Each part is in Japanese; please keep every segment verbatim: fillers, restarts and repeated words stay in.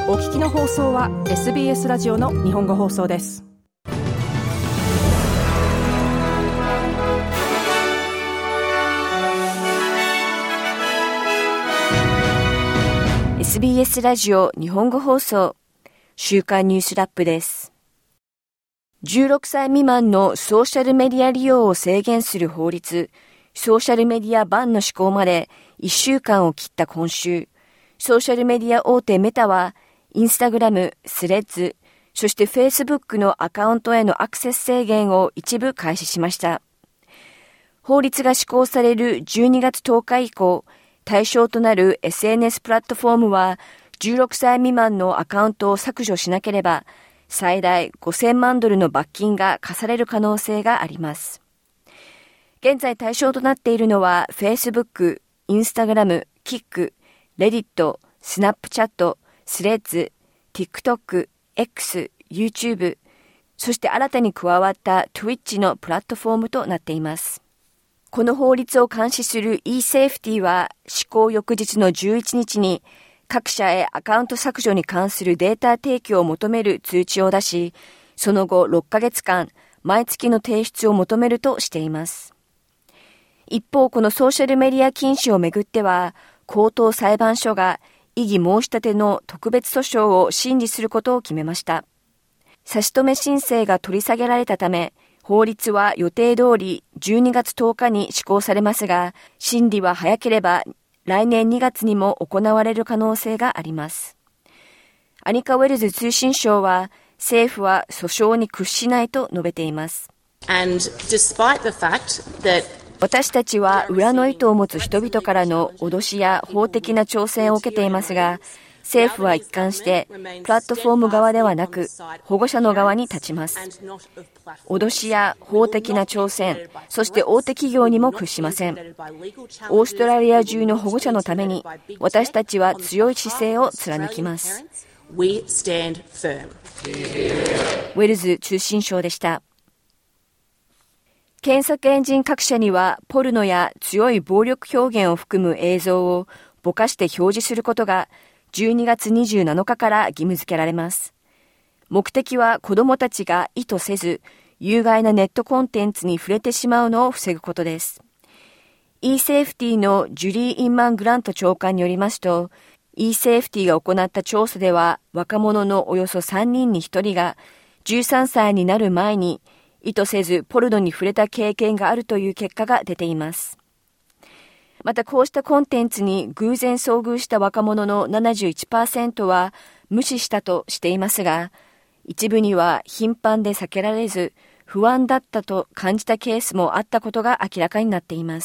お聞きの放送は エスビーエス ラジオの日本語放送です。 エスビーエス ラジオ日本語放送週刊ニュースラップです。じゅうろくさい未満のソーシャルメディア利用を制限する法律、ソーシャルメディアバンの施行までいっしゅうかんを切った今週、ソーシャルメディア大手メタは、インスタグラム、スレッズ、そしてフェイスブックのアカウントへのアクセス制限を一部開始しました。法律が施行されるじゅうにがつとおか以降、対象となる エスエヌエス プラットフォームは、じゅうろくさい未満のアカウントを削除しなければ、最大ごせんまんドルの罰金が課される可能性があります。現在対象となっているのは、Facebook、Instagram、Kik、Reddit、Snapchat、スレッズ、TikTok、X、YouTube、そして新たに加わった Twitch のプラットフォームとなっています。この法律を監視する eSafety は施行翌日のじゅういちにちに各社へアカウント削除に関するデータ提供を求める通知を出し、その後ろっかげつかん毎月の提出を求めるとしています。一方、このソーシャルメディア禁止をめぐっては、高等裁判所が異議申し立ての特別訴訟を審理することを決めました。差し止め申請が取り下げられたため、法律は予定通りじゅうにがつとおかに施行されますが、審理は早ければ来年にがつにも行われる可能性があります。アニカ・ウェルズ通信省は、政府は訴訟に屈しないと述べています。 And despite the fact that 私たちは裏の意図を持つ人々からの脅しや法的な挑戦を受けていますが、政府は一貫してプラットフォーム側ではなく保護者の側に立ちます。脅しや法的な挑戦、そして大手企業にも屈しません。オーストラリア中の保護者のために私たちは強い姿勢を貫きます。ウェルズ通信省でした。検索エンジン各社にはポルノや強い暴力表現を含む映像をぼかして表示することがじゅうにがつにじゅうなのかから義務付けられます。目的は子どもたちが意図せず有害なネットコンテンツに触れてしまうのを防ぐことです。eSafety のジュリー・インマン・グラント長官によりますと、eSafety が行った調査では若者のおよそさんにんにひとりがじゅうさんさいになる前に意図せずポルノに触れた経験があるという結果が出ています。またこうしたコンテンツに偶然遭遇した若者の ななじゅういちパーセント は無視したとしていますが、一部には頻繁で避けられず不安だったと感じたケースもあったことが明らかになっています。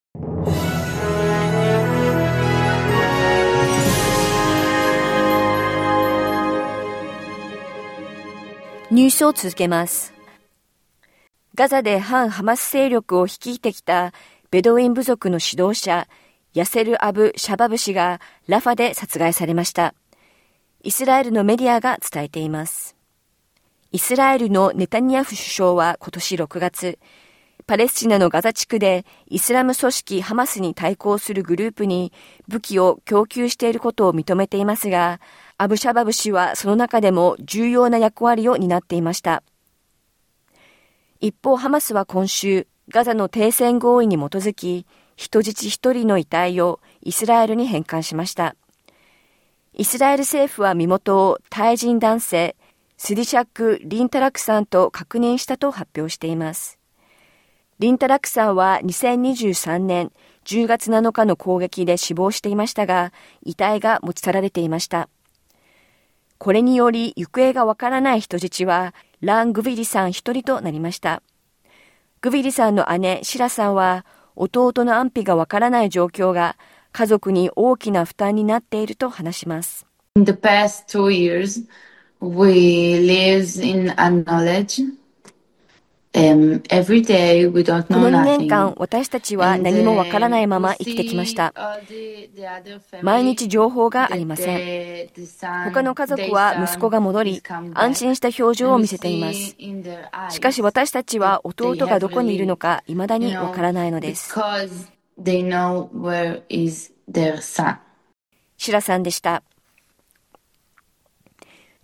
ニュースを続けます。ガザで反ハマス勢力を率いてきたベドウィン部族の指導者、ヤセル・アブ・シャバブ氏がラファで殺害されました。イスラエルのメディアが伝えています。イスラエルのネタニヤフ首相は今年ろくがつ、パレスチナのガザ地区でイスラム組織ハマスに対抗するグループに武器を供給していることを認めていますが、アブ・シャバブ氏はその中でも重要な役割を担っていました。一方、ハマスは今週、ガザの停戦合意に基づき、人質一人の遺体をイスラエルに返還しました。イスラエル政府は身元をタイ人男性、スディシャック・リンタラクさんと確認したと発表しています。リンタラクさんはにせんにじゅうさんねんじゅうがつなのかの攻撃で死亡していましたが、遺体が持ち去られていました。これにより行方がわからない人質はラン・グビリさん一人となりました。グビリさんの姉シラさんは弟の安否がわからない状況が家族に大きな負担になっていると話します。 In the past two years, we live in unknowledge.Um, every day we don't know このにねん nothing. かん、私たちは何もわからないまま生きてきました。毎日情報がありません。他の家族は息子が戻り、安心した表情を見せています。しかし私たちは弟がどこにいるのか未だにわからないのです。シラさんでした。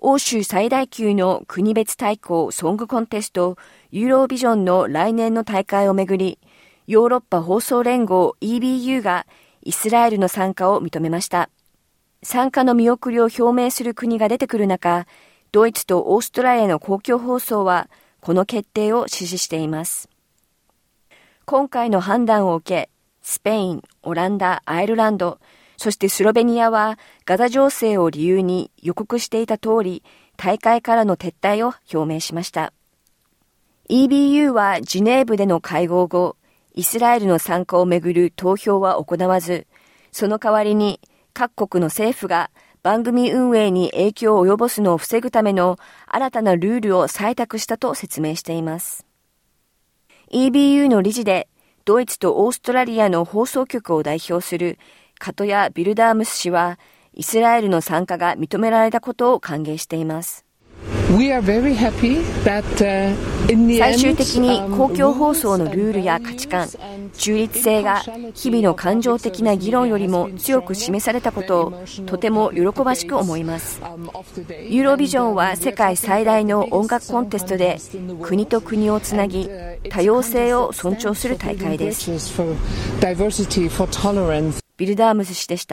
欧州最大級の国別対抗ソングコンテストユーロビジョンの来年の大会をめぐり、ヨーロッパ放送連合 イービーユー がイスラエルの参加を認めました。参加の見送りを表明する国が出てくる中、ドイツとオーストラリアの公共放送はこの決定を支持しています。今回の判断を受け、スペイン、オランダ、アイルランド、そしてスロベニアはガザ情勢を理由に予告していた通り、大会からの撤退を表明しました。イービーユー はジュネーブでの会合後、イスラエルの参加をめぐる投票は行わず、その代わりに各国の政府が番組運営に影響を及ぼすのを防ぐための新たなルールを採択したと説明しています。イービーユー の理事でドイツとオーストラリアの放送局を代表するカトヤ・ビルダームス氏は、イスラエルの参加が認められたことを歓迎しています。最終的に公共放送のルールや価値観、中立性が日々の感情的な議論よりも強く示されたことをとても喜ばしく思います。ユーロビジョンは世界最大の音楽コンテストで国と国をつなぎ、多様性を尊重する大会です。ビルダームス氏でした。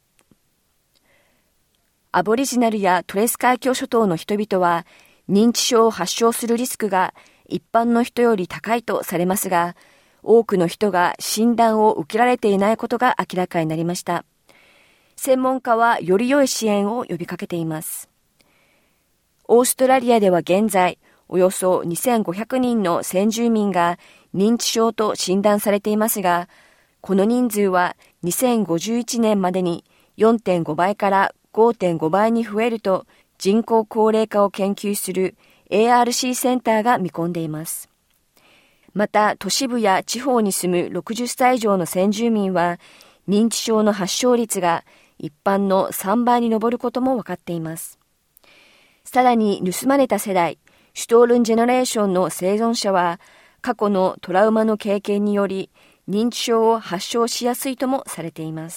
アボリジナルやトレス海峡諸島の人々は認知症を発症するリスクが一般の人より高いとされますが、多くの人が診断を受けられていないことが明らかになりました。専門家はより良い支援を呼びかけています。オーストラリアでは現在、およそにせんごひゃくにんの先住民が認知症と診断されていますが、この人数はにせんごじゅういちねんまでに よんてんご 倍から ごてんご 倍に増えると人口高齢化を研究する エーアールシー センターが見込んでいます。また都市部や地方に住むろくじゅっさい以上の先住民は認知症の発症率が一般のさんばいに上ることも分かっています。さらに盗まれた世代、シュトールンジェネレーションの生存者は過去のトラウマの経験により認知症を発症しやすいともされています。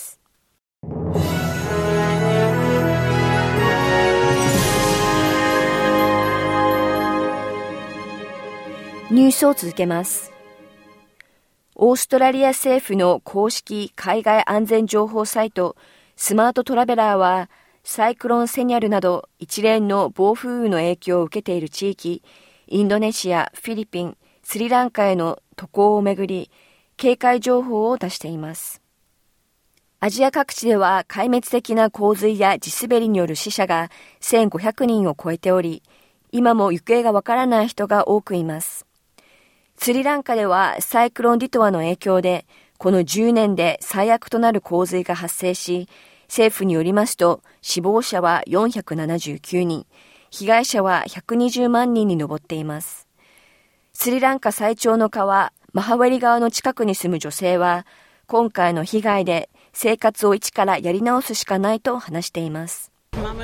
ニュースを続けます。オーストラリア政府の公式海外安全情報サイトスマートトラベラーはサイクロンセニャルなど一連の暴風雨の影響を受けている地域、インドネシア、フィリピン、スリランカへの渡航をめぐり警戒情報を出しています。アジア各地では壊滅的な洪水や地滑りによる死者がせんごひゃくにんを超えており、今も行方がわからない人が多くいます。スリランカではサイクロンディトアの影響でこのじゅうねんで最悪となる洪水が発生し、政府によりますと死亡者はよんひゃくななじゅうきゅうにん、被害者はひゃくにじゅうまんにんに上っています。スリランカ最長の川マハウェリ川の近くに住む女性は今回の被害で生活を一からやり直すしかないと話しています。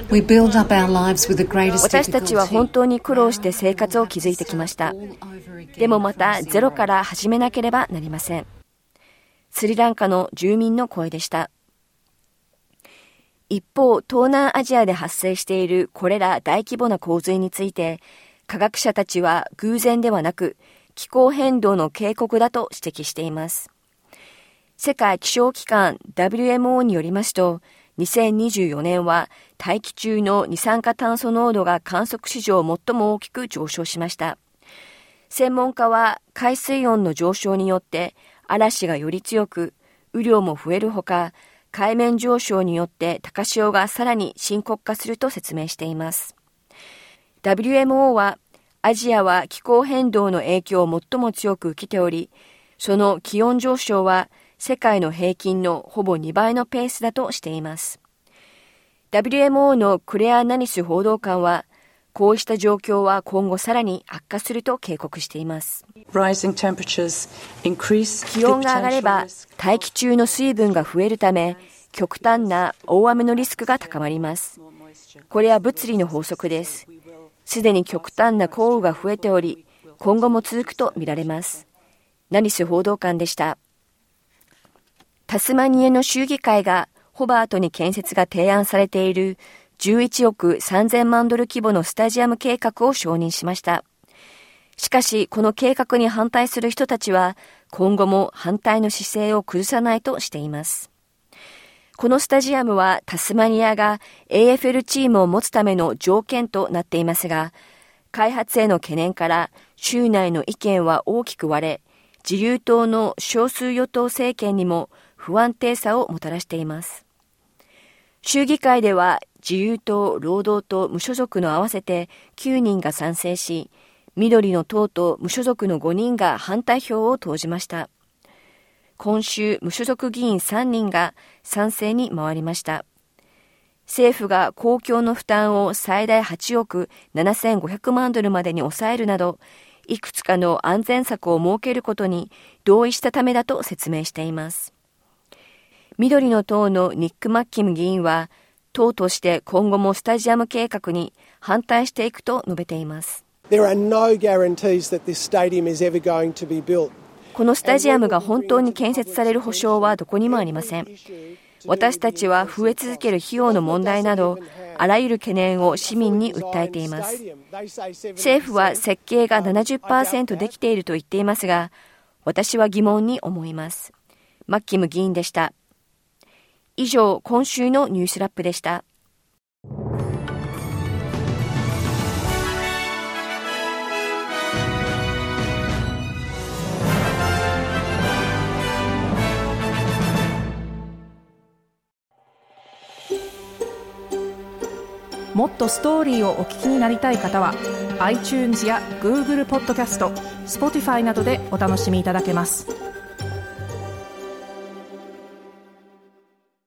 私たちは本当に苦労して生活を築いてきました。でもまたゼロから始めなければなりません。スリランカの住民の声でした。一方、東南アジアで発生しているこれら大規模な洪水について、科学者たちは偶然ではなく気候変動の警告だと指摘しています。世界気象機関 ダブリューエムオー によりますと、にせんにじゅうよねんは大気中の二酸化炭素濃度が観測史上最も大きく上昇しました。専門家は海水温の上昇によって嵐がより強く、雨量も増えるほか、海面上昇によって高潮がさらに深刻化すると説明しています。ダブリューエムオー はアジアは気候変動の影響を最も強く受けており、その気温上昇は世界の平均のほぼにばいのペースだとしています。ダブリューエムオー のクレア・ナニス報道官は、こうした状況は今後さらに悪化すると警告しています。気温が上がれば大気中の水分が増えるため、極端な大雨のリスクが高まります。これは物理の法則です。すでに極端な降雨が増えており、今後も続くとみられます。ナニス報道官でした。タスマニアの州議会がホバートに建設が提案されているじゅういちおくさんぜんまんドル規模のスタジアム計画を承認しました。しかし、この計画に反対する人たちは、今後も反対の姿勢を崩さないとしています。このスタジアムはタスマニアが エーエフエル チームを持つための条件となっていますが、開発への懸念から州内の意見は大きく割れ、自由党の少数与党政権にも不安定さをもたらしています。州議会では自由党、労働党、無所属の合わせてきゅうにんが賛成し、緑の党と無所属のごにんが反対票を投じました。今週、無所属議員さんにんが賛成に回りました。政府が公共の負担を最大はちおくななせんごひゃくまんドルまでに抑えるなど、いくつかの安全策を設けることに同意したためだと説明しています。緑の党のニック・マッキム議員は、党として今後もスタジアム計画に反対していくと述べています。 There are no guarantees that this stadium is ever going to be built. このスタジアムが本当に建設される保証はどこにもありません。私たちは増え続ける費用の問題など、あらゆる懸念を市民に訴えています。政府は設計が ななじゅっパーセント できていると言っていますが、私は疑問に思います。マッキム議員でした。以上、今週のニュースラップでした。 もっとストーリーをお聞きになりたい方は iTunes や Google ポッドキャスト、Spotify などでお楽しみいただけます。